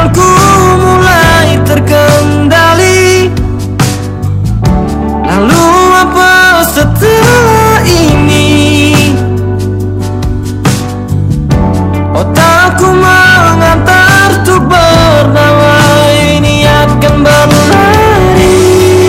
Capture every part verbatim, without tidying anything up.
pikiranku mulai terkendali. Lalu apa setelah ini? Otakku mengantar untuk bernawai, niatkan berlari.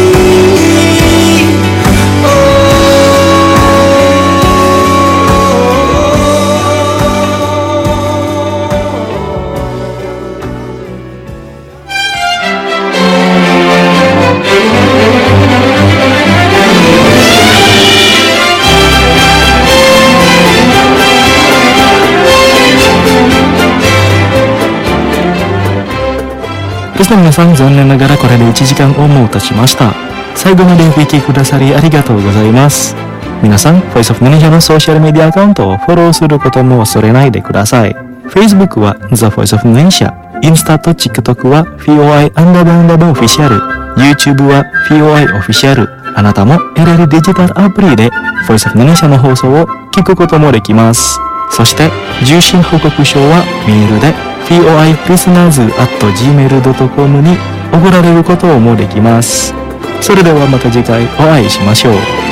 Terus minasan,残念ながらこれでいちじかんをもう経ちました。最後までお聞きくださりありがとうございます。皆さん、Voice of Indonesia のソーシャルメディアアカウントをフォローすることも忘れないでください。Facebook は The Voice of Indonesia、インスタと TikTok は フィーオーアイ アンダーバーアンダーバーオフィシャル、YouTube は フィーオーアイ オフィシャル。あなたも得られるデジタルアプリで Voice of Indonesia の放送を聞くこともできます。そして受信報告書はメールで フィーオーアイ リスナーズ アット ジーメール ドット コム に送られることもできます。それではまた次回お会いしましょう。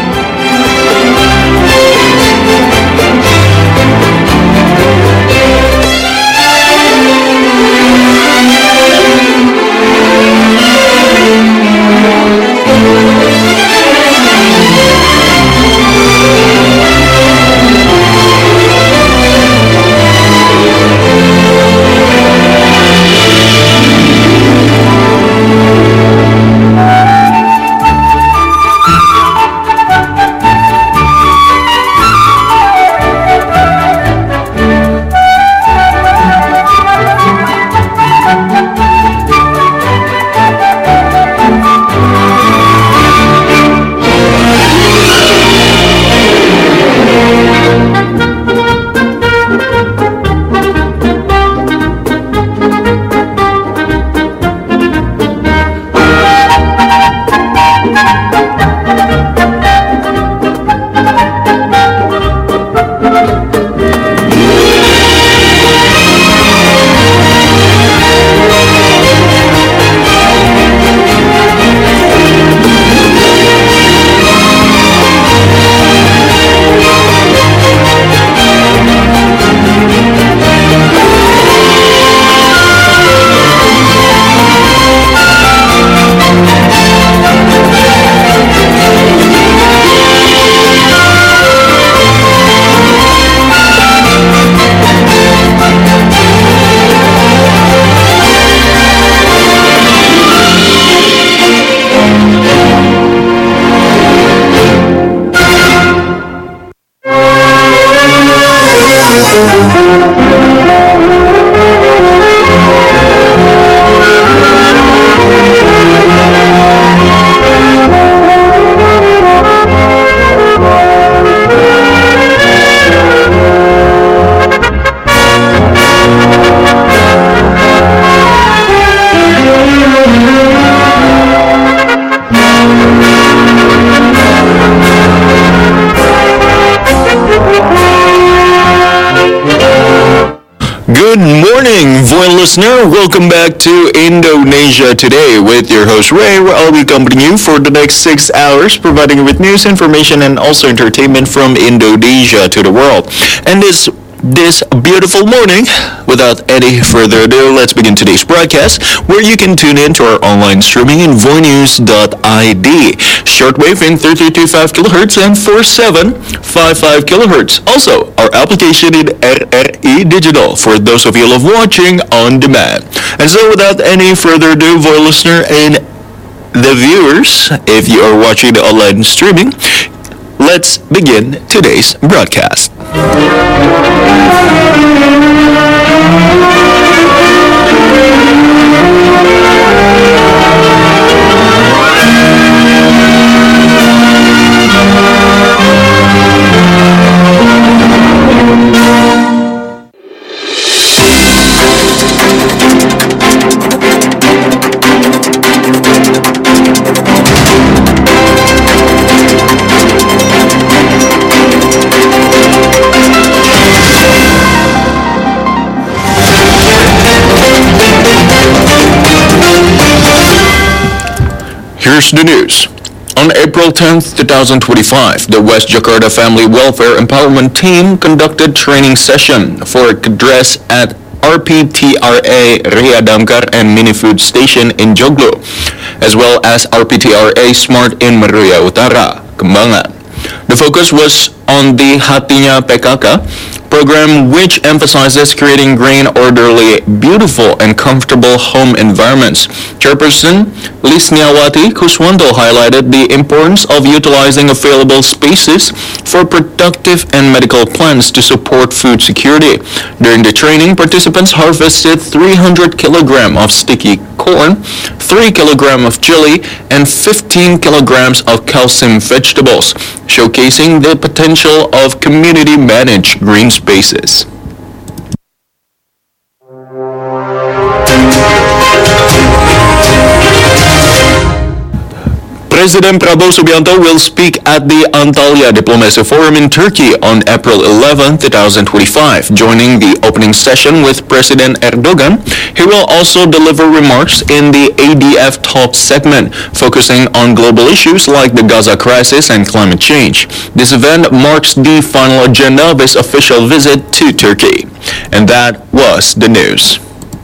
Good morning, Voice listener. Welcome back to Indonesia Today with your host Ray, where I'll be accompanying you for the next six hours, providing you with news, information, and also entertainment from Indonesia to the world. And this this beautiful morning, without any further ado, let's begin today's broadcast, where you can tune in to our online streaming in voinews dot I D, shortwave in thirty-two point five kilohertz and forty-seven point five five kilohertz. Also, our application in R R I Digital for those of you who love watching on demand. And so, without any further ado, voice listener and the viewers, if you are watching the online streaming, let's begin today's broadcast. here's the news. On April tenth, twenty twenty-five, the West Jakarta Family Welfare Empowerment Team conducted training session for Kedres at R P T R A Ria Damkar and Mini Food Station in Joglo, as well as R P T R A Smart in Meruya Utara, Kembangan. The focus was on the Hatinya P K K program, which emphasizes creating green, orderly, beautiful, and comfortable home environments. Chairperson Lisniawati Kuswanto highlighted the importance of utilizing available spaces for productive and medical plants to support food security. During the training, participants harvested three hundred kilograms of sticky corn, three kilograms of chili, and fifteen kilograms of calcium vegetables, showcasing the potential of community-managed green spaces. President Prabowo Subianto will speak at the Antalya Diplomacy Forum in Turkey on April eleventh, twenty twenty-five. Joining the opening session with President Erdogan, he will also deliver remarks in the A D F Talk segment, focusing on global issues like the Gaza crisis and climate change. This event marks the final agenda of his official visit to Turkey. And that was the news.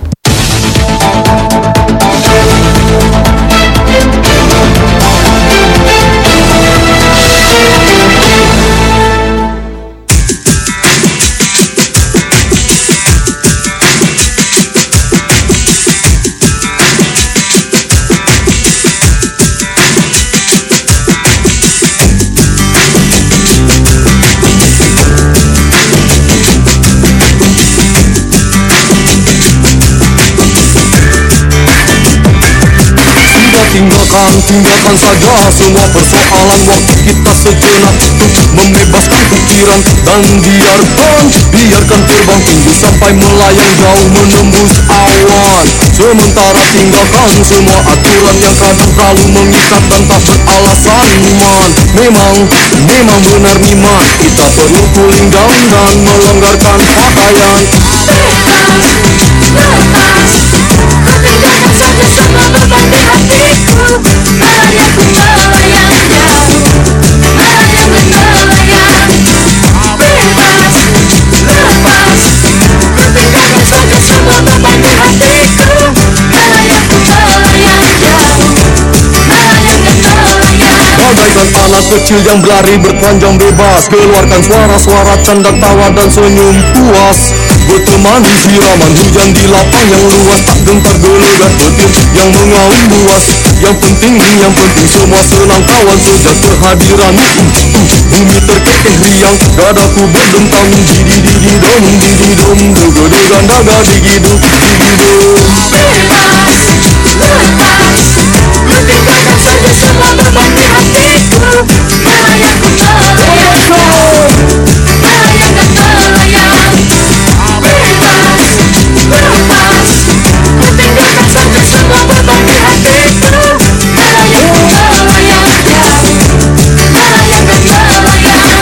Tinggalkan, tinggalkan saja semua persoalan. Waktu kita sejenak untuk membebaskan pikiran. Dan biarkan, biarkan terbang tinggi sampai melayang jauh menembus awan. Sementara tinggalkan semua aturan yang kadang terlalu mengikat dan tak beralasan. Man, memang, memang benar niman, kita perlu cooling down dan melonggarkan pakaian. Lepas, ku tinggalkan saja semua beban di hatiku. Melayang ku melayang jauh, melayang dan melayang. Bebas, lepas, ku tinggalkan saja semua beban di hatiku. Melayang ku melayang jauh, melayang dan melayang. Bagaikan anak kecil yang berlari bertelanjang bebas, keluarkan suara-suara canda tawa dan senyum puas. Bertemani siraman hujan di lapang yang luas, tak gentar gelegar petir yang mengaum buas. Yang penting, yang penting semua senang kawan sejak kehadiranmu. Bumi terkekeh riang, dadaku berdentang. Didi-didi-dom, didi-dom, dega-degan daga digiduk, digiduk. Bebas, lepas, ku tinggalkan saja semua beban di hatiku. Melayang ku melayang jauh, melayang dan melayang. Bebas, lepas, ku tinggalkan saja semua beban di hatiku. Melayang ku melayang jauh, melayang dan melayang.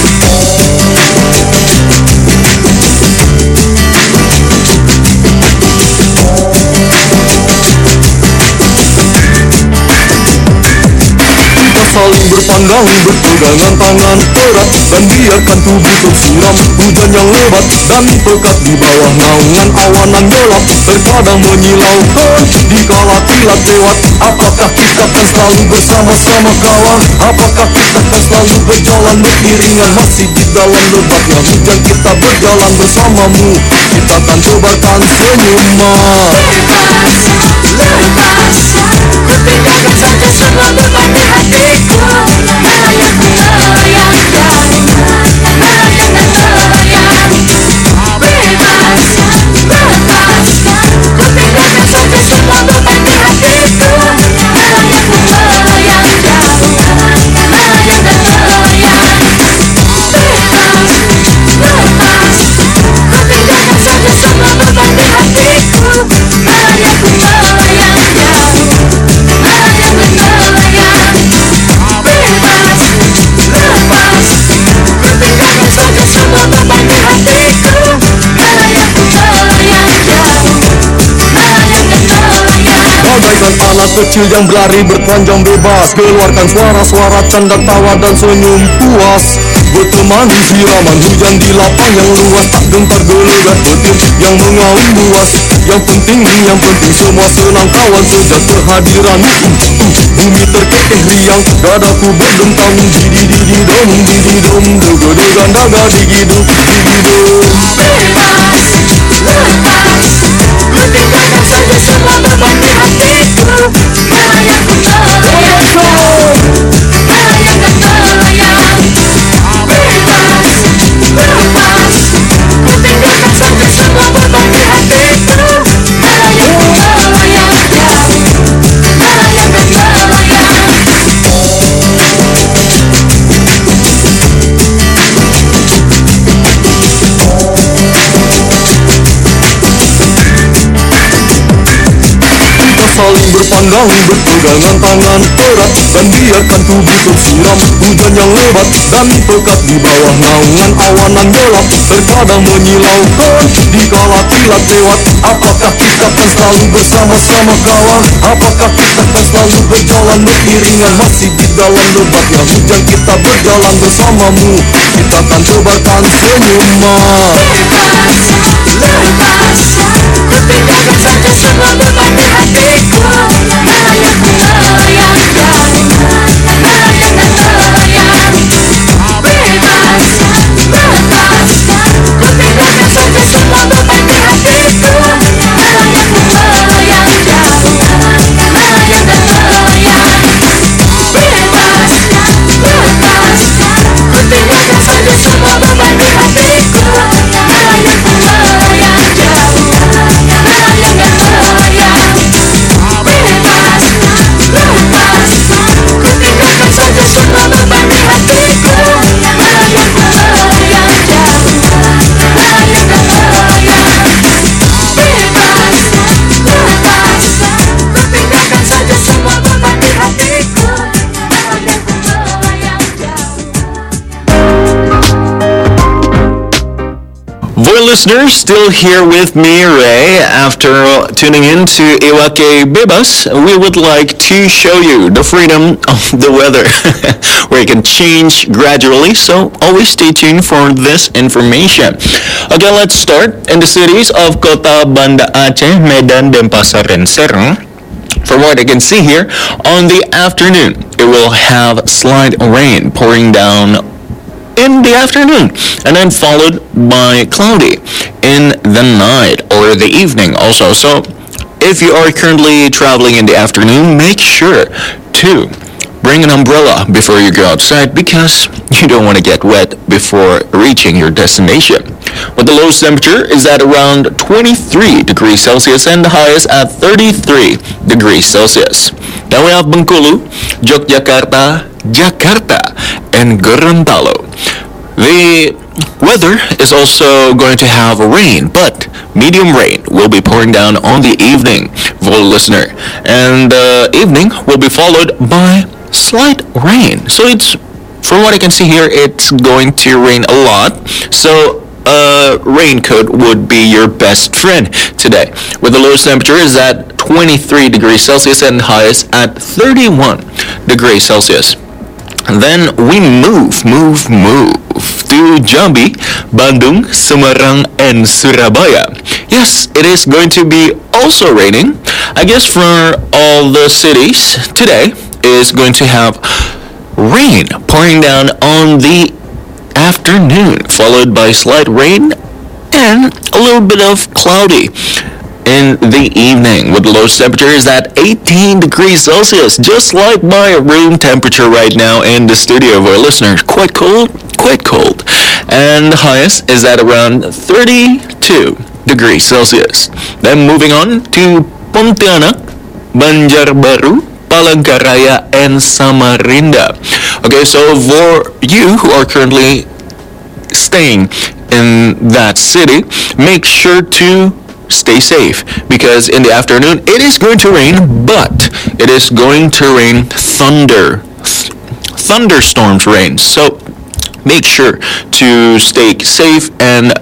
Saling berpandang, berpegangan tangan erat, dan biarkan tubuh tersiram hujan yang lebat dan pekat di bawah naungan awan yang gelap. Terkadang menyilaukan dikala kilat lewat. Apakah kita akan selalu bersama-sama kawan? Apakah kita akan selalu berjalan beriringan? Masih di dalam lebatnya hujan kita berjalan bersamamu. Kita akan tebarkan senyuman. Bebas, lepas, ku tinggalkan saja semua beban di hatiku. Melayang ku melayang jauh, melayang dan melayang. Bebas, lepas, ku tinggalkan saja semua beban di hatiku. Melayang ku melayang jauh, melayang dan melayang. Bebas, lepas, ku tinggalkan saja semua beban di hatiku. Melayang ku melayang jauh, melayang dan melayang. Bebas. anak kecil yang berlari bertelanjang bebas. Keluarkan suara-suara canda tawa dan senyum puas. Bertemani siraman hujan di lapang yang luas. Tak gentar gelegar petir yang mengaum buas. Yang penting, yang penting semua senang kawan. Sejak kehadiranmu uh, uh, bumi terkekeh riang. Dadaku berdentang didi-didi-dom, didi-dom. Dega-degan daga digidum, digidum. Bebas, lepas, ku tinggalkan saja semua beban di hatiku. Melayang ku melayang, melayang dan melayang. Bebas, lepas, ku tinggalkan saja semua beban di hatiku. Melayang ku melayang, melayang dan melayang. Saling berpandang, berpegangan tangan erat. Dan biarkan tubuh tersiram hujan yang lebat. Dan pekat di bawah naungan awan yang gelap. Terkadang menyilaukan dikala kilat lewat. Apakah kita akan selalu bersama-sama kawan? Apakah kita akan selalu berjalan beriringan? Masih di dalam lebatnya hujan kita berjalan bersamamu. Kita akan tebarkan senyuman. Bebas, lepas, ku tinggalkan saja semua beban di hatiku. Melayang ku melayang, melayang dan melayang. Bebas, lepas, ku tinggalkan saja semua beban di hatiku. Melayang ku melayang, melayang dan melayang. Bebas, lepas, ku tinggalkan saja semua beban di hatiku. Melayang ku melayang, melayang dan melayang. Bebas, lepas, ku tinggalkan saja semua beban di hatiku. Melayang ku melayang, melayang dan melayang. Bebas, lepas, ku tinggalkan saja semua beban di hatiku. Melayang ku melayang. Boy listeners, still here with me, Ray. After tuning in to Iwake Bebas, we would like to show you the freedom of the weather, where it can change gradually, so always stay tuned for this information. Okay, let's start in the cities of Kota Banda Aceh, Medan, Denpasar, and Serang. From what I can see here, on the afternoon, it will have slight rain pouring down in the afternoon, and then followed by cloudy in the night or the evening also. So if you are currently traveling in the afternoon, make sure to bring an umbrella before you go outside, because you don't want to get wet before reaching your destination. But the lowest temperature is at around twenty-three degrees Celsius and the highest at thirty-three degrees Celsius. Then we have Bengkulu, Yogyakarta, Jakarta, and Gorontalo. The weather is also going to have rain, but medium rain will be pouring down on the evening, for the listener. And the evening will be followed by slight rain. So it's, from what I can see here, it's going to rain a lot. So a raincoat would be your best friend today. With the lowest temperature is at twenty-three degrees Celsius and highest at thirty-one degrees Celsius. And then we move, move, move to Jambi, Bandung, Semarang, and Surabaya. Yes, it is going to be also raining. I guess for all the cities today is going to have rain pouring down on the afternoon, followed by slight rain and a little bit of cloudy in the evening, with the lowest temperature is at eighteen degrees Celsius, just like my room temperature right now in the studio of our listeners. Quite cold, quite cold. And the highest is at around thirty-two degrees Celsius. Then moving on to Pontianak, Banjarbaru, Palangkaraya, and Samarinda. Okay, so for you who are currently staying in that city, make sure to stay safe, because in the afternoon it is going to rain, but it is going to rain thunder th- thunderstorms rain. So make sure to stay safe and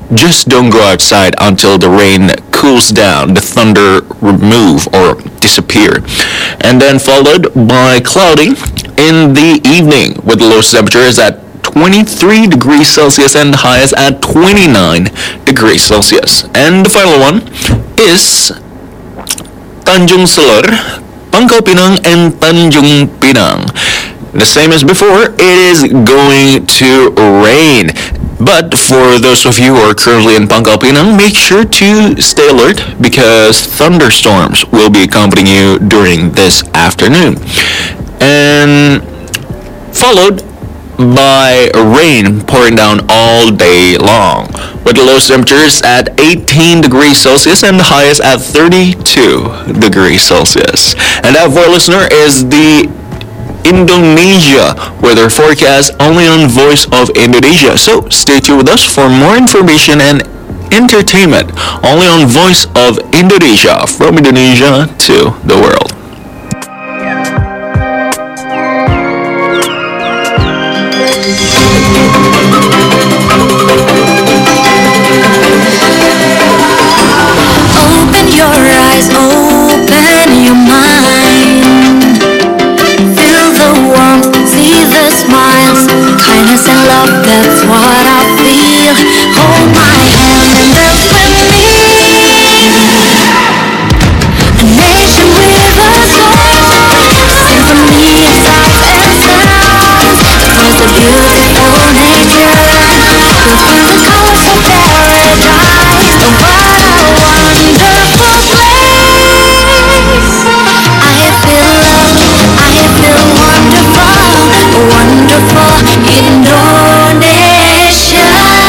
just don't go outside until the rain cools down, the thunder remove or disappear. And then followed by cloudy in the evening, with the lowest temperature is at twenty-three degrees Celsius and the highest at twenty-nine degrees Celsius. And the final one is Tanjung Selor, Pangkal Pinang, and Tanjung Pinang. The same as before, it is going to rain. But for those of you who are currently in Pangkal Pinang, make sure to stay alert because thunderstorms will be accompanying you during this afternoon. And followed by rain pouring down all day long, with the lowest temperatures at eighteen degrees Celsius and the highest at thirty-two degrees Celsius. And that, for listener, is the Indonesia weather forecast only on Voice of Indonesia. So stay tuned with us for more information and entertainment only on Voice of Indonesia, from Indonesia to the world. Open your eyes, open your mind. Feel the warmth, see the smiles, kindness and love, that's what I feel. Hold my hand and dance with me. A nation with a soul, symphony of sights and sounds. Across the beautiful nature, we'll feel the colors of paradise. Oh, what a wonderful place. I feel love, I feel wonderful, wonderful Indonesia.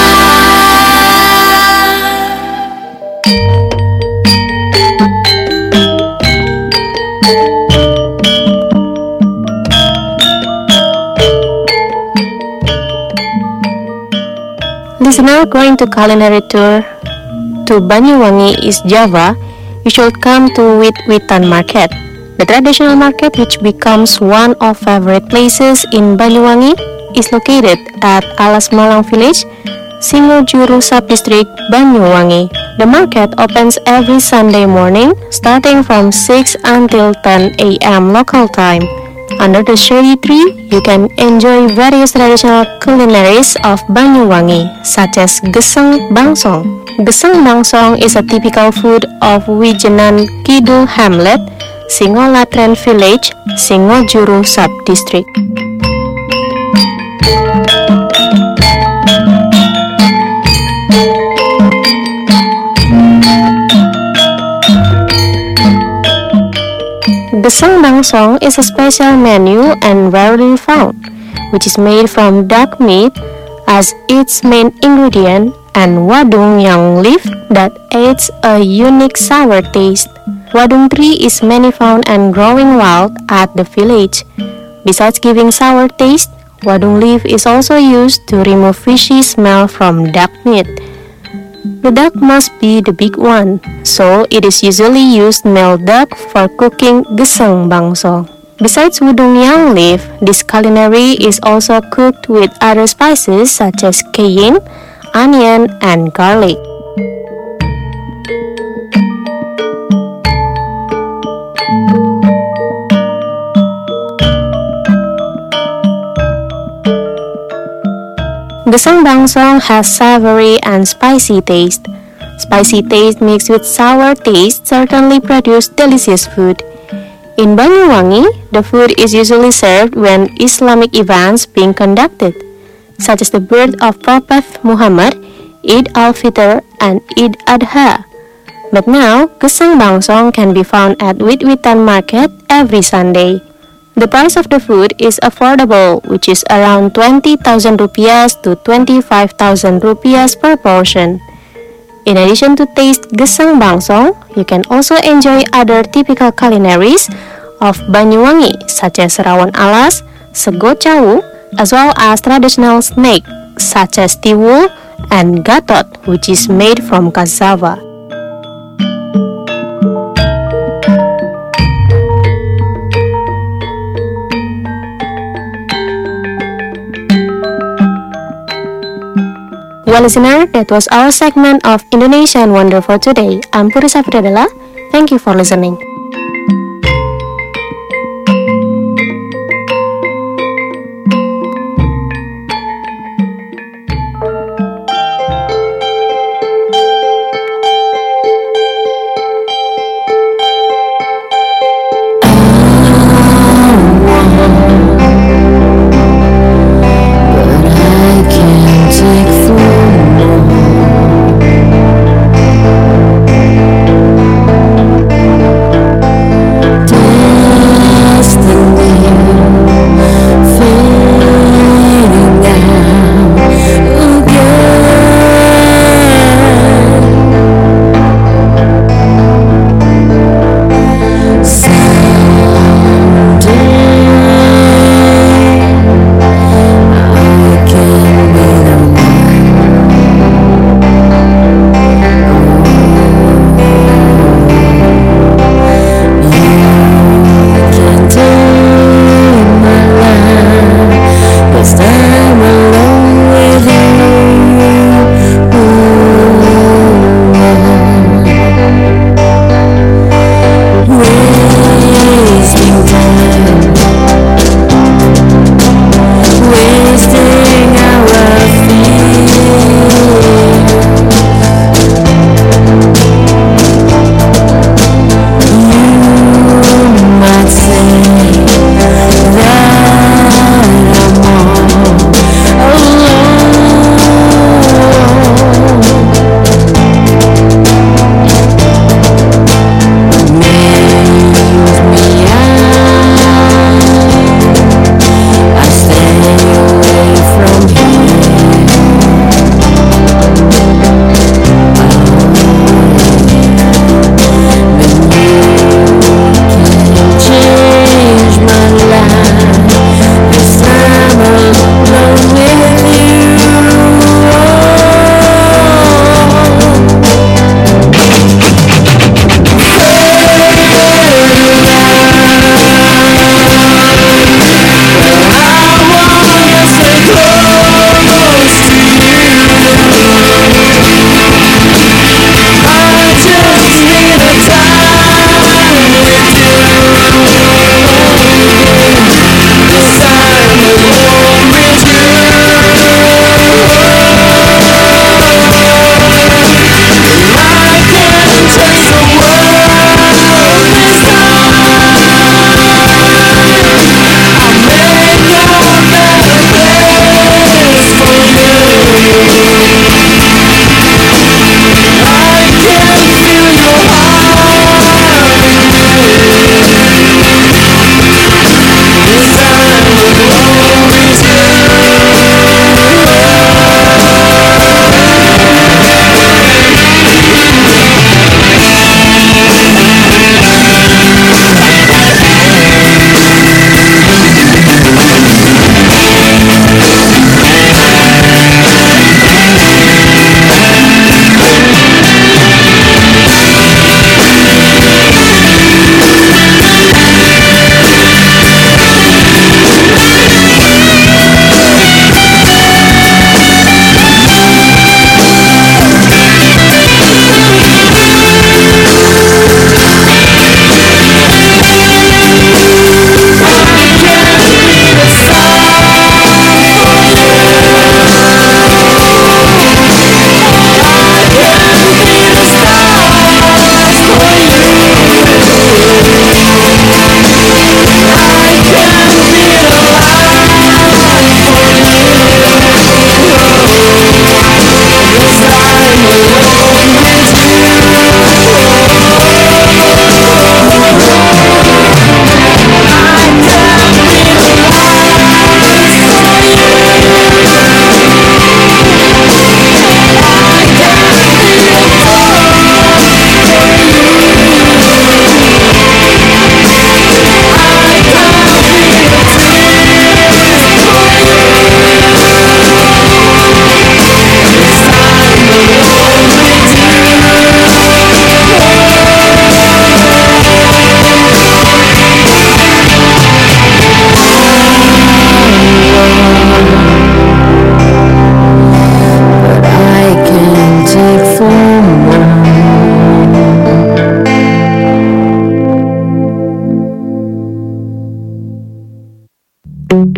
Listener going to culinary tour to Banyuwangi, East Java, you should come to Wit Witan Market. The traditional market, which becomes one of favorite places in Banyuwangi, is located at Alas Malang Village, Singojuru Sub-District, Banyuwangi. The market opens every Sunday morning, starting from six until ten a m local time. Under the shady tree, you can enjoy various traditional culinaries of Banyuwangi, such as Gesang Bangsong. Gesang Bangsong is a typical food of Wijenan Kidul Hamlet, Singolatren Village, Singojuru Sub-District. Gesang Bangsong is a special menu and rarely found, which is made from duck meat as its main ingredient and wadung yang leaf that adds a unique sour taste. Wadung tree is many found and growing wild at the village. Besides giving sour taste, wadung leaf is also used to remove fishy smell from duck meat. The duck must be the big one, so it is usually used male duck for cooking Gesang Bangsong. Besides wadung yang leaf, this culinary is also cooked with other spices such as cayenne, onion, and garlic. Gesang Bangsong has savory and spicy taste. Spicy taste mixed with sour taste certainly produce delicious food. In Banyuwangi, the food is usually served when Islamic events being conducted, such as the birth of Prophet Muhammad, Eid al-Fitr, and Eid Adha. But now, Gesang Bangsong can be found at Wit Witan Market every Sunday. The price of the food is affordable, which is around twenty thousand rupiahs to twenty-five thousand rupiahs per portion. In addition to taste Gesang Bangsong, you can also enjoy other typical culinaries of Banyuwangi, such as Rawon Alas, Sego Cawu, as well as traditional snack such as tiwul and gatot, which is made from cassava. Well, listener, that was our segment of Indonesian Wonder for today. I'm Puri Sapradela. Thank you for listening. Take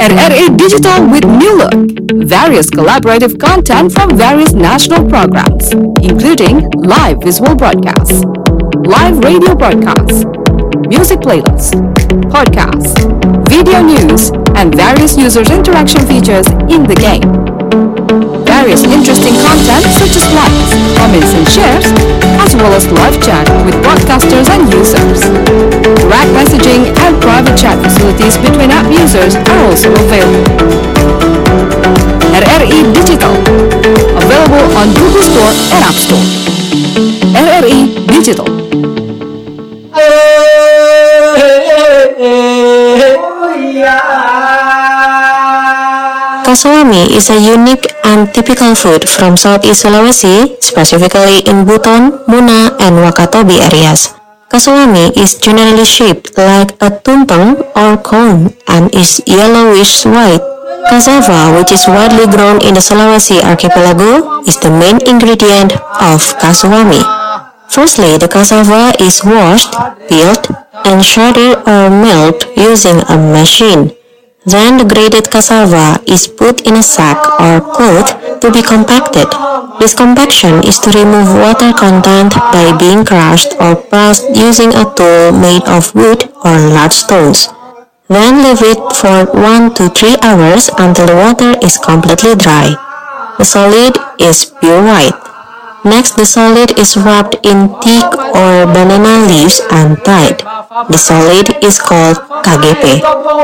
R R A Digital with new look. Various collaborative content from various national programs, including live visual broadcasts, live radio broadcasts, music playlists, podcasts, video news, and various users interaction features in the game. Various interesting content such as likes, comments and shares, as well as live chat with broadcasters and users. Direct messaging and private chat facilities between app users are also available. R R E Digital, available on Google Store and App Store. R R E Digital. Kasawami is a unique and typical food from Southeast Sulawesi, specifically in Buton, Muna, and Wakatobi areas. Kasawami is generally shaped like a tumpeng or cone and is yellowish white. Cassava, which is widely grown in the Sulawesi archipelago, is the main ingredient of kasawami. Firstly, the cassava is washed, peeled, and shredded or milled using a machine. Then the grated cassava is put in a sack or cloth to be compacted. This compaction is to remove water content by being crushed or pressed using a tool made of wood or large stones. Then leave it for one to three hours until the water is completely dry. The solid is pure white. Next, the solid is wrapped in teak or banana leaves and tied. The solid is called K G P.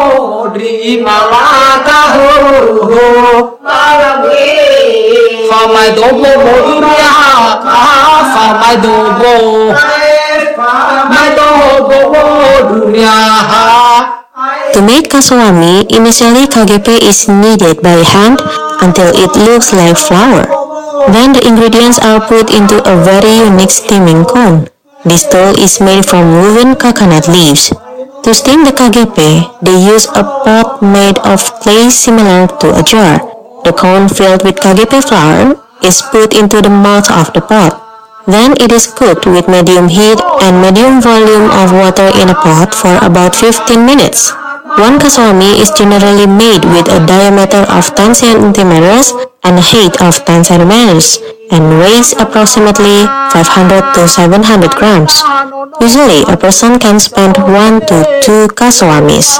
To make kasawami, initially K G P is kneaded by hand until it looks like flour. Then the ingredients are put into a very unique steaming cone. This dough is made from woven coconut leaves. To steam the K G P, they use a pot made of clay similar to a jar. The cone filled with K G P flour is put into the mouth of the pot. Then it is cooked with medium heat and medium volume of water in a pot for about fifteen minutes. One kasawami is generally made with a diameter of ten centimeters and a height of ten centimeters and weighs approximately five hundred to seven hundred grams. Usually, a person can spend one to two kasawamis.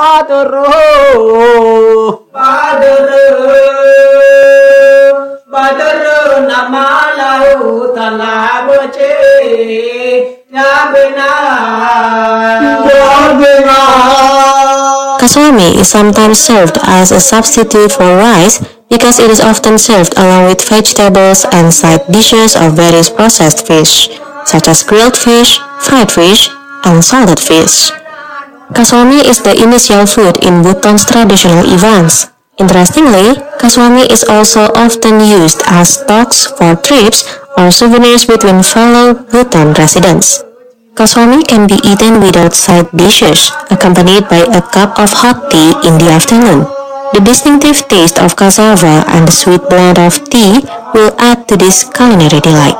Kasawami is sometimes served as a substitute for rice because it is often served along with vegetables and side dishes of various processed fish, such as grilled fish, fried fish, and salted fish. Kasawami is the initial food in Buton's traditional events. Interestingly, kasawami is also often used as stocks for trips or souvenirs between fellow Buton residents. Kasawami can be eaten without side dishes, accompanied by a cup of hot tea in the afternoon. The distinctive taste of cassava and the sweet blend of tea will add to this culinary delight.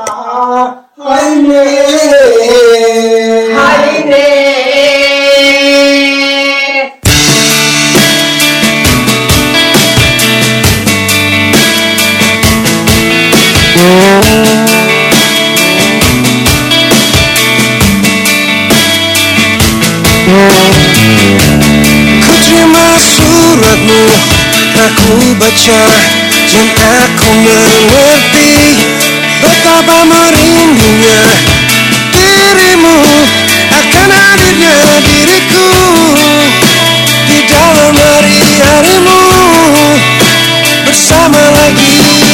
Ku terima suratmu, aku baca dan aku mengerti betapa merindunya dirimu akan hadirnya diriku di dalam hari-harimu bersama lagi.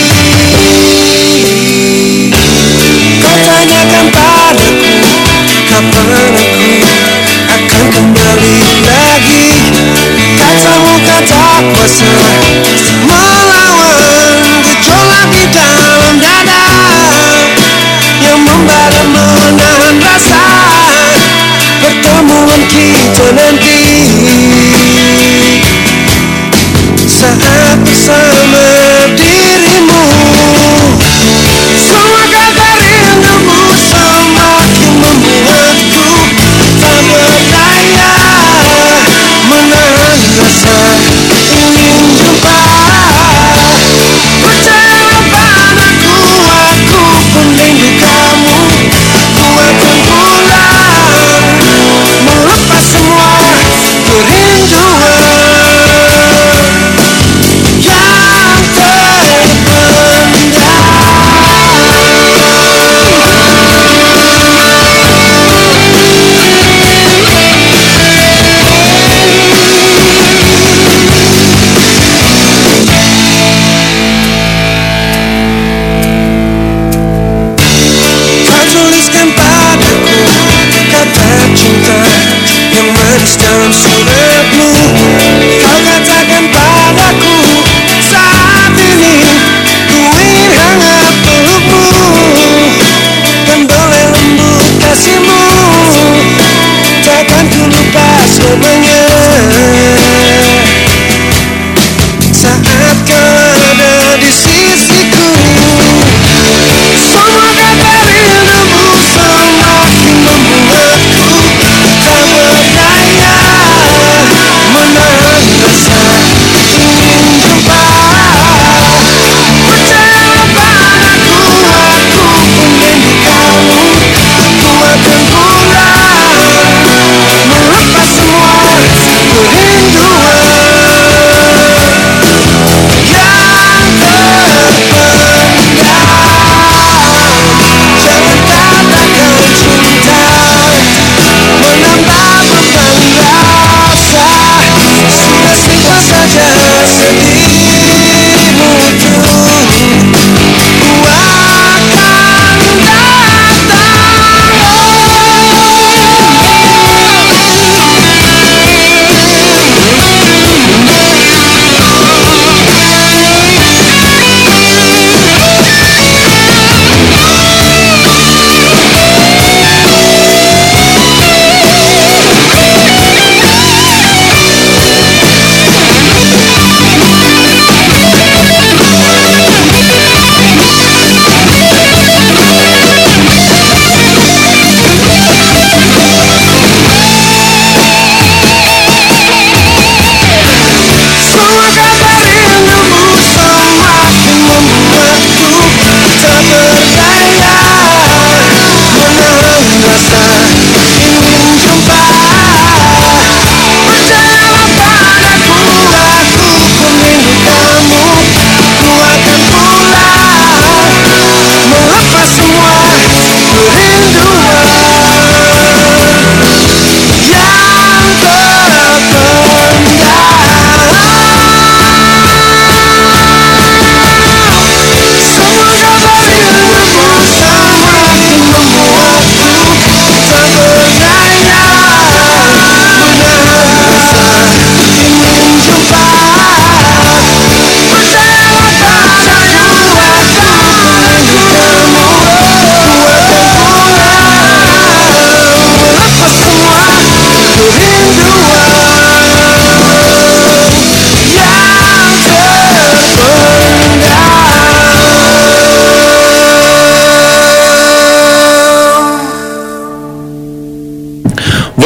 Kau tanyakan padaku kapan aku akan kembali lagi. Katamu kata kuasa melawan gejolak di dalam dada yang membara menahan rasa pertemuan kita nanti saat bersama dirimu. Semua kata rindumu semakin membuatku tak berdaya menahan rasa ingin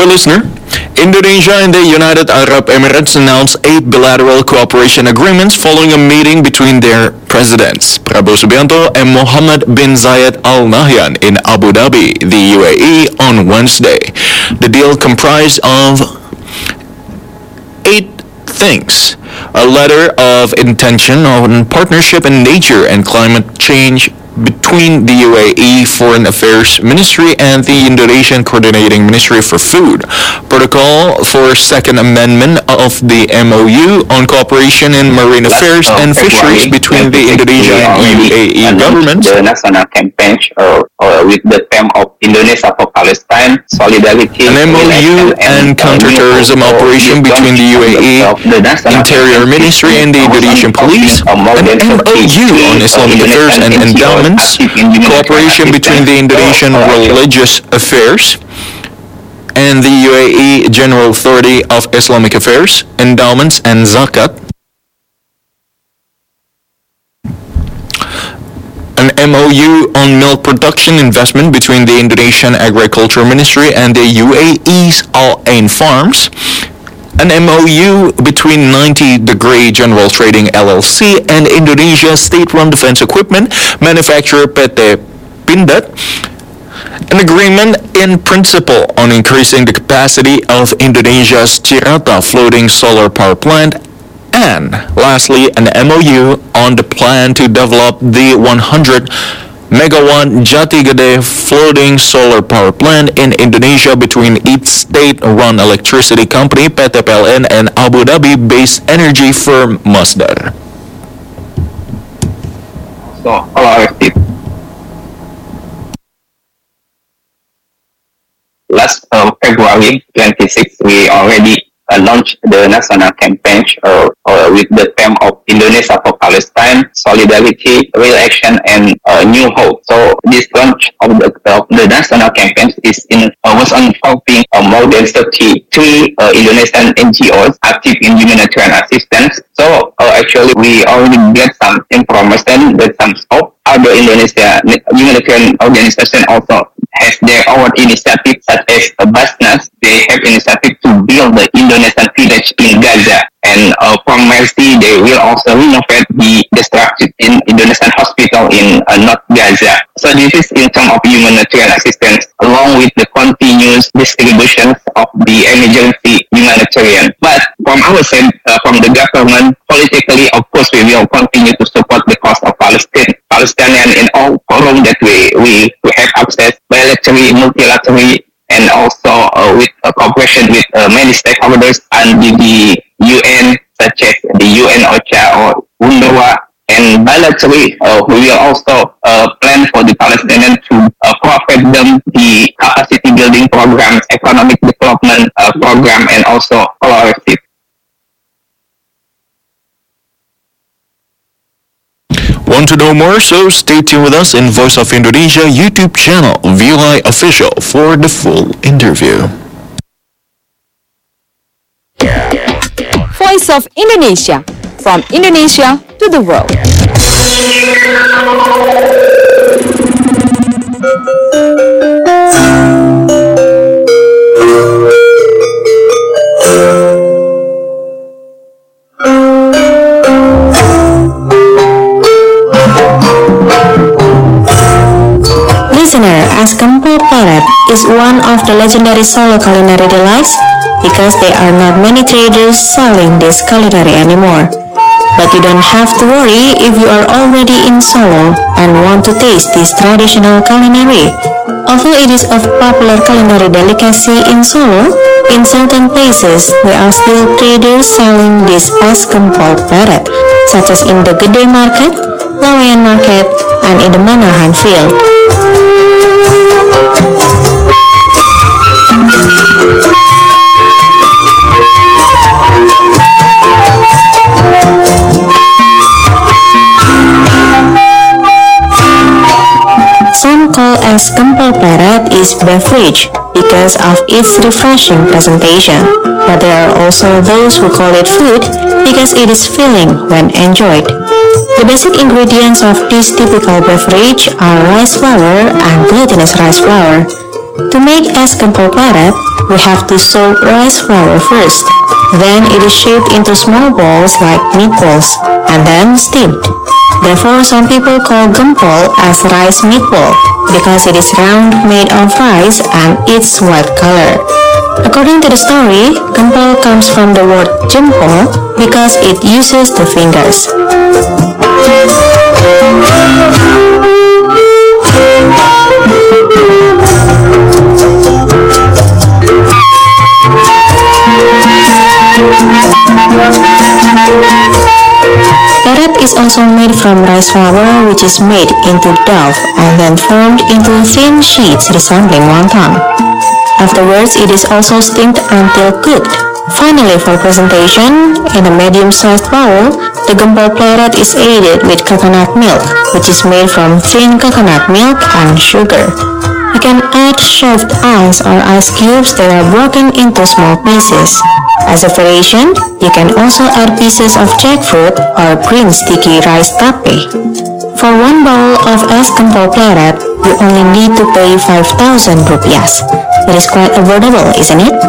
listener, Indonesia and the United Arab Emirates announced eight bilateral cooperation agreements following a meeting between their presidents, Prabowo Subianto and Mohammed bin Zayed Al Nahyan in Abu Dhabi, the U A E, on Wednesday. The deal comprised of eight things: a letter of intention on partnership in nature and climate change between the U A E Foreign Affairs Ministry and the Indonesian Coordinating Ministry for Food, protocol for Second Amendment of the M O U on cooperation in marine affairs and fisheries between the Indonesian and U A E governments. The national campaign uh, uh, with the theme of Indonesia for Palestine, Solidarity, An M O U and counterterrorism operation between the U A E Interior Ministry and the Indonesian Police, an M O U on Islamic affairs and endowments, cooperation between the Indonesian Religious Affairs and the U A E General Authority of Islamic Affairs, Endowments and Zakat, an M O U on milk production investment between the Indonesian Agriculture Ministry and the U A E's Al Ain Farms, an M O U between ninety degree General Trading L L C and Indonesia's state-run defense equipment manufacturer P T Pindad, an agreement in principle on increasing the capacity of Indonesia's Cirata floating solar power plant, and lastly an M O U on the plan to develop the one hundred megawatt Jati Gede floating solar power plant in Indonesia between its state-run electricity company P T P L N and Abu Dhabi-based energy firm Masdar. So, hello, last uh, February twenty-sixth, we already uh, launched the national campaign uh, uh, with the theme of Indonesia for Palestine, Solidarity, Real Action, and uh, New Hope. So this launch of the, of the national campaign is in uh, was involving uh, more than thirty-three uh, Indonesian N G Os active in humanitarian assistance. So uh, actually, we already get some information that some of other Indonesia humanitarian organizations also has their own initiative, such as uh, Basnas. They have initiative to build the Indonesian village in Gaza. And uh, from Mercy, they will also renovate the destructed in Indonesian hospital in uh, North Gaza. So this is in terms of humanitarian assistance, along with the continuous distribution of the emergency humanitarian. But from our side, uh, from the government, politically, of course, we will continue to support the cause of Palestine, Palestinian in all forum that we, we, we have access, bilaterally, multilaterally, and also uh, with uh, cooperation with uh, many stakeholders and the, the U N, such as the U N OCHA or UNRWA, and bilaterally, uh, we will also uh, plan for the Palestinians to uh, provide them the capacity building programs, economic development uh, program, and also collaborative. Want to know more? So stay tuned with us in Voice of Indonesia YouTube channel, V O I Official, for the full interview. Voice of Indonesia, from Indonesia to the world. Listener, as Gempol Pleret is one of the legendary Solo culinary delights because there are not many traders selling this culinary anymore. But you don't have to worry if you are already in Solo and want to taste this traditional culinary. Although it is of popular culinary delicacy in Solo, in certain places there are still traders selling this as Gempol Pleret, such as in the Gede Market, Laweyan Market, and in the Manahan Field. Some call as Gempol Pleret is beverage because of its refreshing presentation, but there are also those who call it food because it is filling when enjoyed. The basic ingredients of this typical beverage are rice flour and glutinous rice flour. To make es gempol pleret, we have to soak rice flour first. Then it is shaped into small balls like meatballs and then steamed. Therefore, some people call gempol as rice meatball because it is round, made of rice, and its white color. According to the story, gempol comes from the word jempol because it uses the fingers. Pleret is also made from rice flour, which is made into dough and then formed into thin sheets resembling wonton. Afterwards, it is also steamed until cooked. Finally, for presentation, in a medium-sized bowl, the gempol pleret is aided with coconut milk, which is made from thin coconut milk and sugar. You can add shaved ice or ice cubes that are broken into small pieces. As a variation, you can also add pieces of jackfruit or green sticky rice tape. For one bowl of es gempol pleret, you only need to pay five thousand rupiahs. It is quite affordable, isn't it?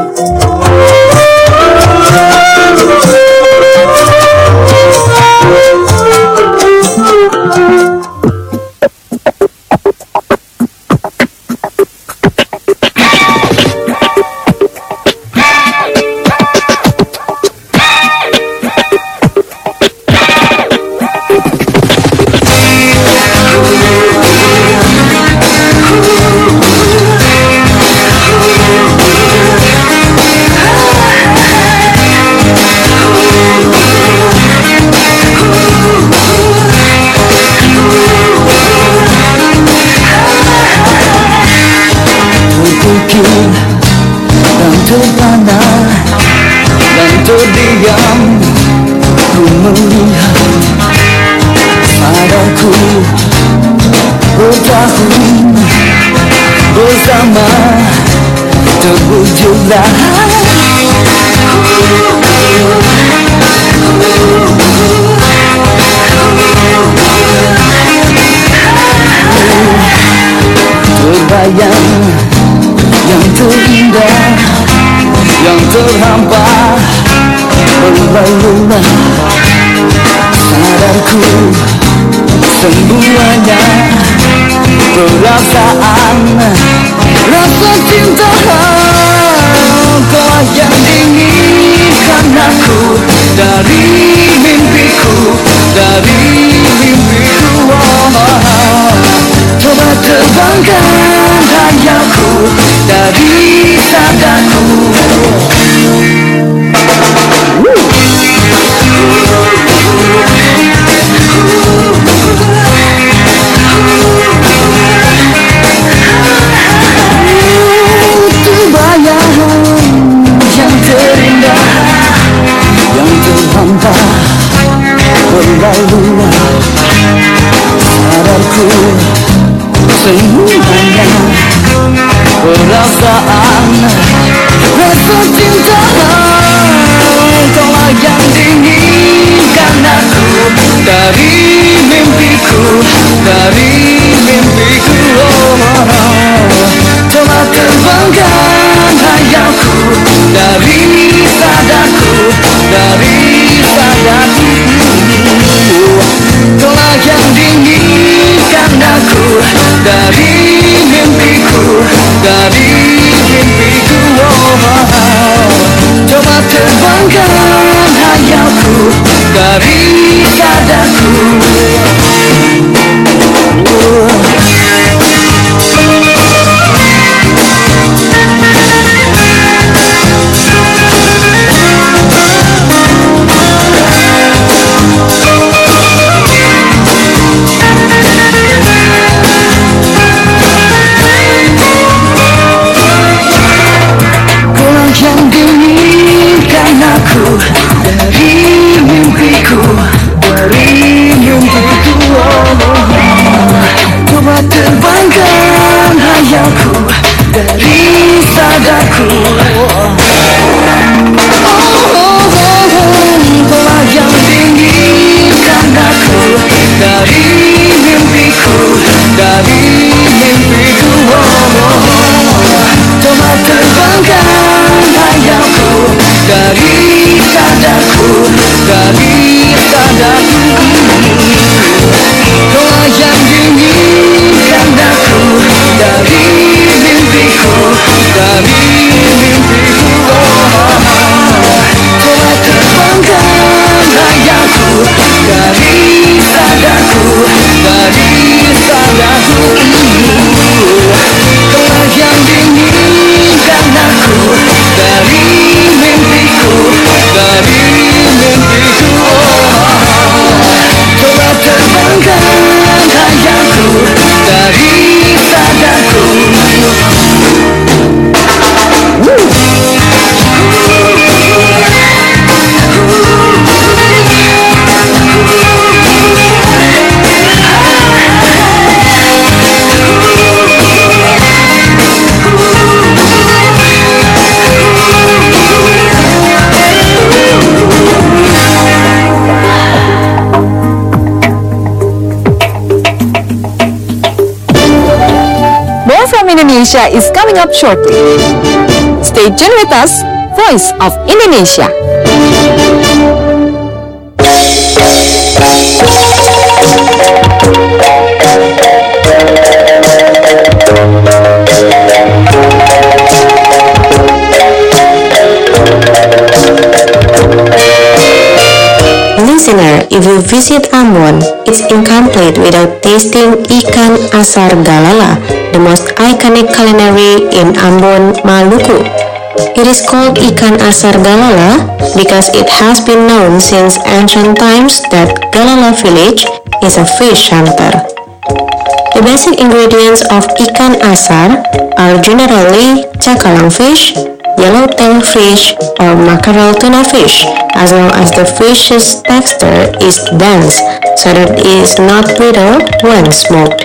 Dan terpana dan terdiam, ku melihat sadarku bertahun bersama terwujudlah terbayang yang terindah, yang terhampa berlalulah sadarku semuanya perasaan rasa cinta kau yang diinginkan aku dari mimpiku dari mimpiku oh, coba terbangkan hayalku dari sadarku. Terbayang yang terindah, yang terhampa berlalulah sadarku semuanya perasaan rasa cinta kaulah yang diinginkan aku dari mimpiku dari mimpiku oh, coba terbangkan hayalku dari sadarku dari sadarku kaulah yang diinginkan aku dari mimpiku dari mimpiku oh, coba terbangkan hayalku dari sadarku oh. Yang diinginkan aku dari mimpiku dari mimpiku oh, coba terbangkan hayalku dari sadarku oh, oh, oh, yang diinginkan aku dari mimpiku dari mimpiku oh, Indonesia is coming up shortly. Stay tuned with us, Voice of Indonesia. Listener, if you visit Ambon, it's incomplete without tasting ikan asar galala, the most iconic culinary in Ambon, Maluku. It is called ikan asar galala because it has been known since ancient times that Galala village is a fish hunter. The basic ingredients of ikan asar are generally cakalang fish, yellowtail fish, or mackerel tuna fish, as long as the fish's texture is dense so that it is not brittle when smoked.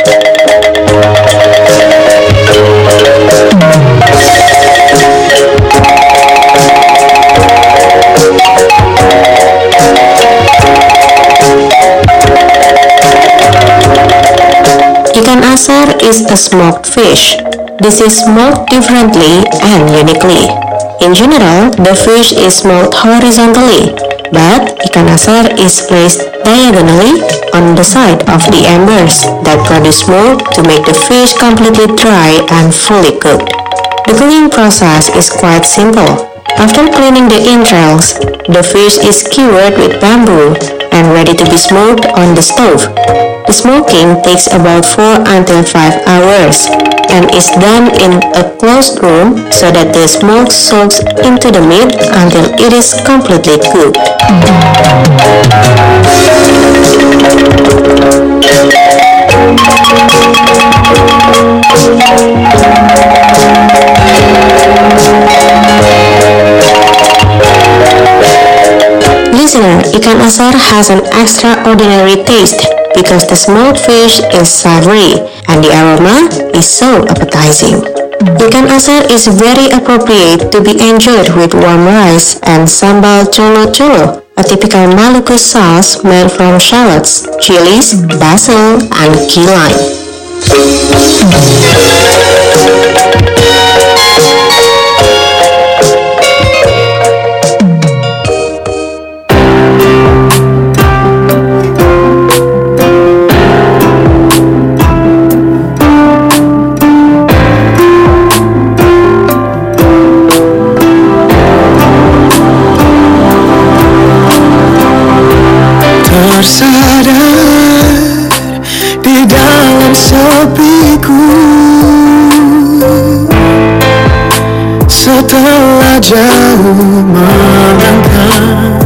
Ikan asar is a smoked fish. This is smoked differently and uniquely. In general, the fish is smoked horizontally, but ikan asar is placed diagonally on the side of the embers that produce smoke to make the fish completely dry and fully cooked. The cooking process is quite simple. After cleaning the entrails, the fish is skewered with bamboo and ready to be smoked on the stove. The smoking takes about four until five hours and is done in a closed room so that the smoke soaks into the meat until it is completely cooked. Listener, ikan asar has an extraordinary taste because the smoked fish is savory and the aroma is so appetizing. Ikan asar is very appropriate to be enjoyed with warm rice and sambal colo-colo, a typical Maluku sauce made from shallots, chilies, basil, and key lime. Tersadar di dalam sepiku, setelah jauh melangkah,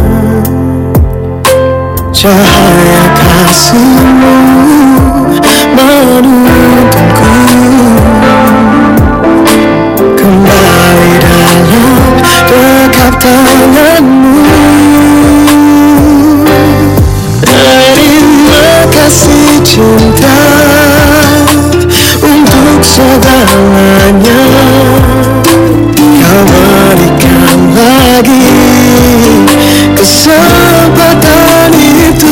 cahaya kasihmu menuntunku kembali dalam dekat tanganmu. Kasih cinta untuk segalanya, kau berikan lagi kesempatan itu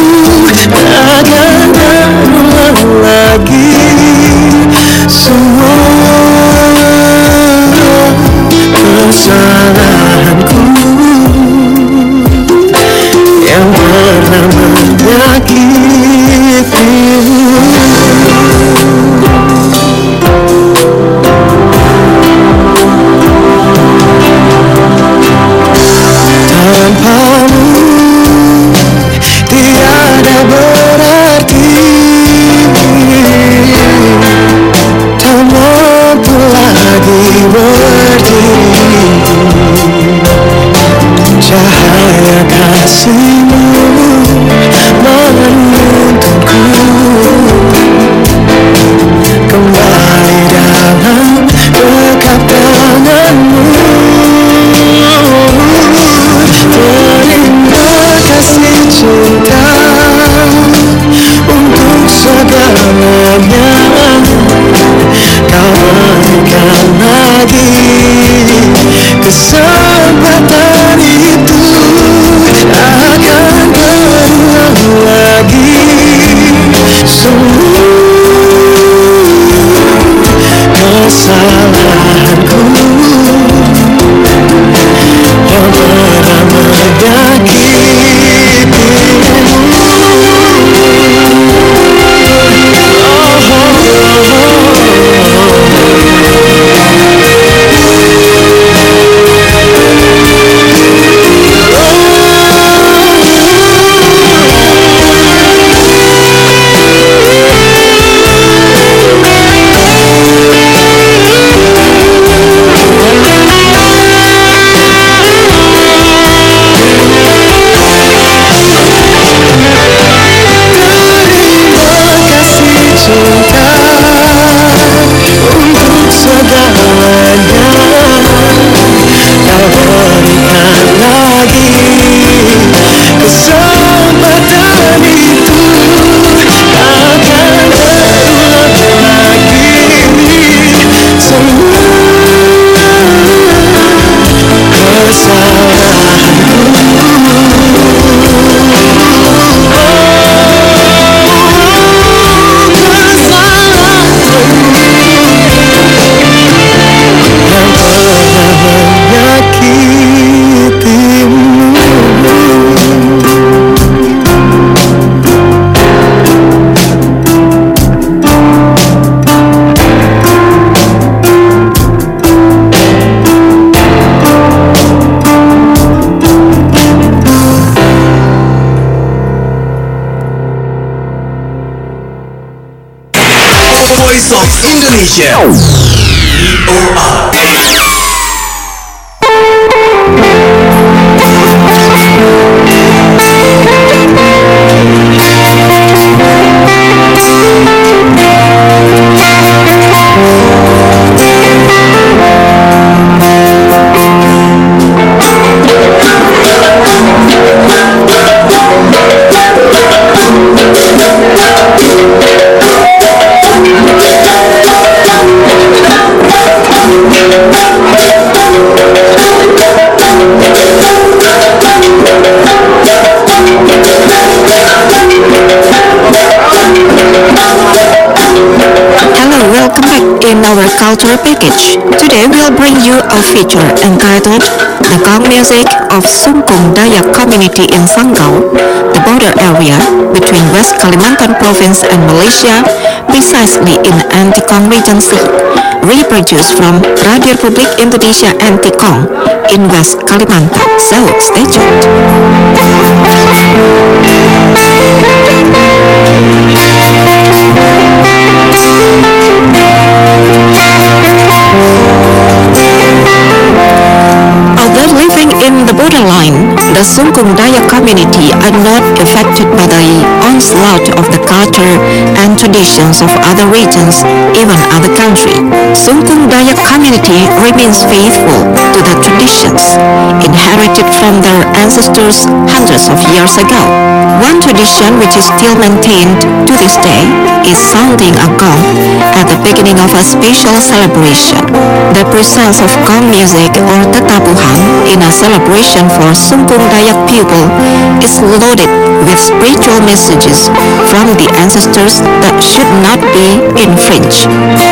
agar berulang lagi semua kesalahanku yang pernah menyakiti. Tanpamu tiada berarti, tak mampu lagi berdiri. Cahaya kasihmu menuntunku kembali dalam dekat tanganmu. Terima kasih cinta untuk segalanya, kau berikan lagi kesempatan itu akan berulang lagi semua kesalahan. Indonesia. V O R. In our cultural package, today we'll bring you a feature entitled The Gong Music of Sungkung Dayak Community in Sanggau, the border area between West Kalimantan Province and Malaysia, precisely in Antikong Regency, reproduced from Radio Republik Indonesia Antikong in West Kalimantan. So, stay tuned. Although living in the borderline, the Sungkung Dayak community are not affected by the onslaught of the culture and traditions of other regions, even other countries. Sungkung Dayak community remains faithful to the traditions inherited from their ancestors hundreds of years ago. One tradition which is still maintained to this day is sounding a gong at the beginning of a special celebration. The presence of gong music or tetapuhan in a celebration for Sungkung Dayak people is loaded with spiritual messages from the ancestors that should not be infringed.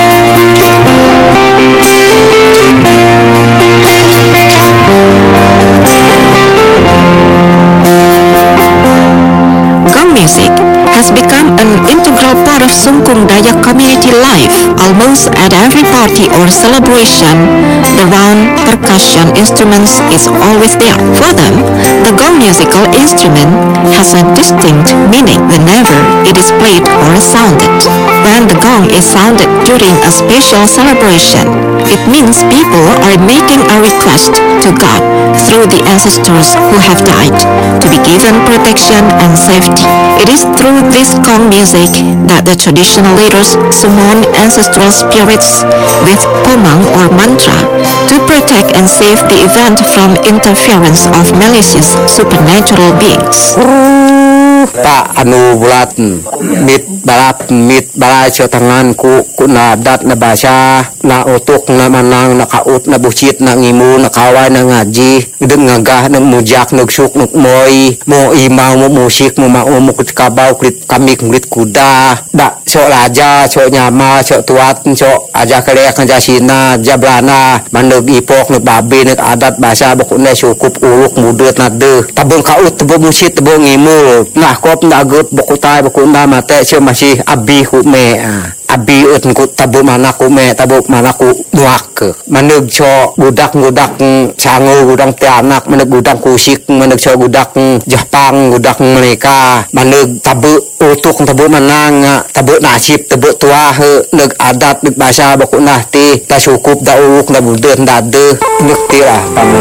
Gong music has become an integral part of Sungkung Dayak community life. Almost at every party or celebration, the round percussion instruments is always there. For them, the gong musical instrument has a distinct meaning whenever it is played or sounded. When the gong is sounded during a special celebration, it means people are making a request to God through the ancestors who have died to be given protection and safety. It is through this gong music that the traditional leaders summon ancestral spirits with pomang or mantra to protect and save the event from interference of malicious supernatural beings. Tak anu bulat mit balap mit balai tangan ku ku na dat na basa na utok na manang na kaut na busit na ngimu na kaway na ngaji deng ngagah nang mujak nugsuk nuk moy mo imaw mo musik mo mau mo kut kabaw klit kamik klit kuda da so raja so nyama so tuat so aja kelek aja sina jablana maneg ipok nuk babi nuk adat basa bokune sukup uluk mudut na de tabung kaut tabung musit tabung ngimu nah kop na agut bokutai bokuna mate sia masih abi ku me abi ut ku tabu mana ku me tabu mana ku nuak ke maneg cho budak-budak cangu gudang tianak maneg gudang kusik maneg cho budak Jepang budak mereka maneg tabu utuk tabu manang tabu nasib tabu tua he neg adat neg bahasa bokuna ti ta cukup da uluk da budeun da de neuk ti lah pama.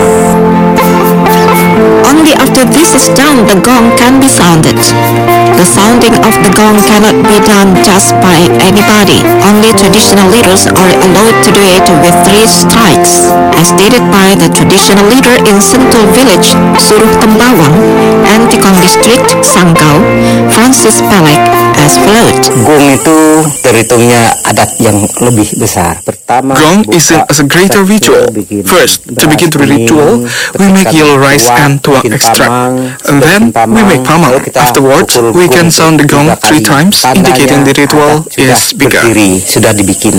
Only after this is done, the gong can be sounded. The sounding of the gong cannot be done just by anybody. Only traditional leaders are allowed to do it with three strikes, as stated by the traditional leader in Sentul village, Suruh Tembawang, Antikong district, Sanggau, Francis Pelek, as followed. Gong itu terhitungnya adat yang lebih besar. Pertama, gong is a, as a greater ritual. First, to begin the ritual, we make yellow rice and tuak extract, and then we make pamang. Afterwards, we can sound the gong three times, indicating the ritual is begun. Sudah dibikin.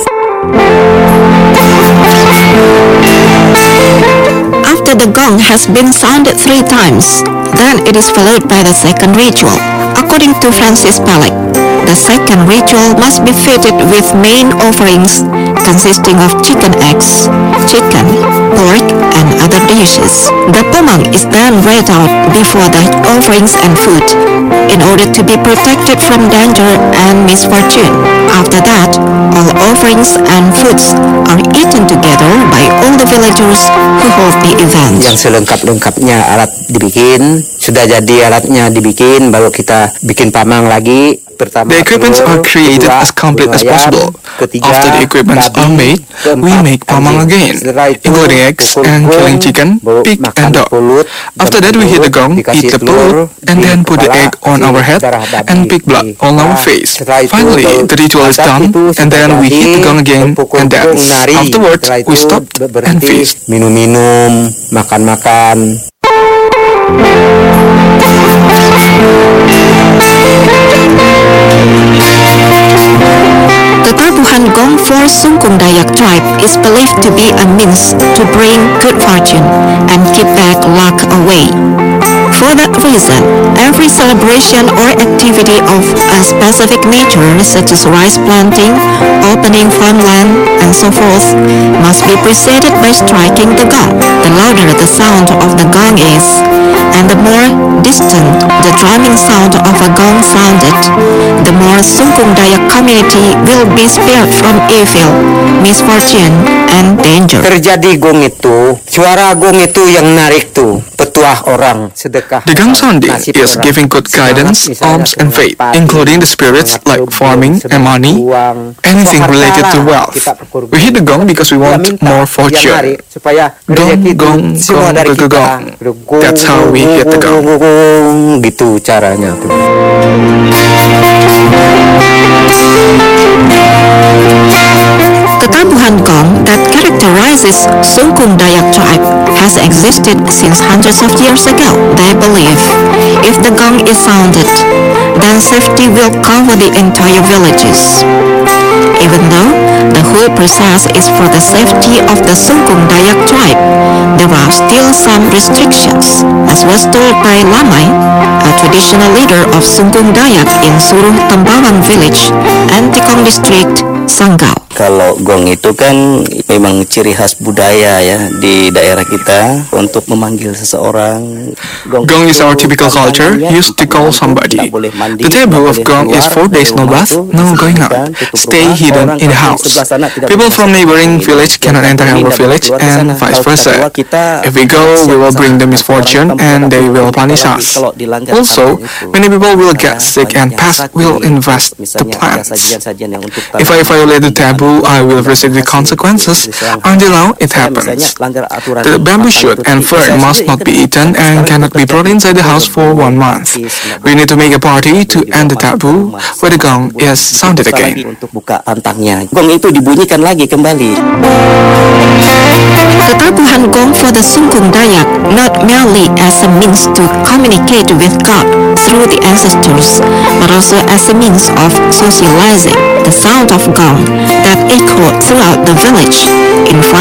After the gong has been sounded three times, then it is followed by the second ritual. According to Francis Pelek, the second ritual must be fitted with main offerings consisting of chicken eggs, chicken, pork, and other dishes. The pomang is then read out before the offerings and food, in order to be protected from danger and misfortune. After that, all offerings and foods are eaten together by all the villagers who hold the event. Yang selengkap-lengkapnya alat dibikin, sudah jadi alatnya dibikin, baru kita bikin pamang lagi. Pertama, the equipments are created as complete as possible. After the equipments are made, we make pamang again, including eggs and killing chicken, pig and dog. After that, we hit the gong, eat the pulut, and then put the egg on our head and pig blood on our face. Finally, the ritual is done, and then we hit the gong again and dance. Afterwards, we stop and feast. Minum-minum, makan-makan. The Tabuhan Gong for Sungkung Dayak tribe is believed to be a means to bring good fortune and keep bad luck away. For that reason, every celebration or activity of a specific nature, such as rice planting, opening farmland, and so forth, must be preceded by striking the gong. The louder the sound of the gong is, and the more distant the drumming sound of a gong sounded, the more Sungkung Dayak community will be spared from evil, misfortune, and danger. Terjadi gong itu, suara gong itu yang narik tuh, petuah orang, sedekah. The gong sounding is giving good guidance, alms, and faith, including the spirits like farming and money, anything related to wealth. We hit the gong because we want more fortune. Gong, gong, gong, gong, gong. That's how we hit the gong. Gitu caranya tuh. The Tabuhan Gong that characterizes Sungkung Dayak tribe has existed since hundreds of years ago. They believe if the gong is sounded, then safety will cover the entire villages. Even though the whole process is for the safety of the Sungkung Dayak tribe, there are still some restrictions, as was told by Lamai, a traditional leader of Sungkung Dayak in Suruh Tembawang village, Antikong district, Sanggau. Kalau gong itu kan memang ciri khas budaya ya di daerah kita untuk memanggil seseorang. Gong is our typical culture, used to call somebody. The taboo of gong is four days no bath, no going out, stay hidden in the house. People from neighboring village cannot enter our village and vice versa. If we go, we will bring them misfortune and they will punish us. Also, many people will get sick and pest will infest the plants. If I violate the taboo, I will receive the consequences until now it happens. The bamboo shoot and fern must not be eaten and cannot be brought inside the house for one month. We need to make a party to end the taboo where the gong is sounded again. Untuk buka pantangnya, gong itu dibunyikan lagi kembali. The Tabuhan Gong for the Sungkung Dayak not merely as a means to communicate with God through the ancestors, but also as a means of socializing. The sound of gong that echoed throughout the village in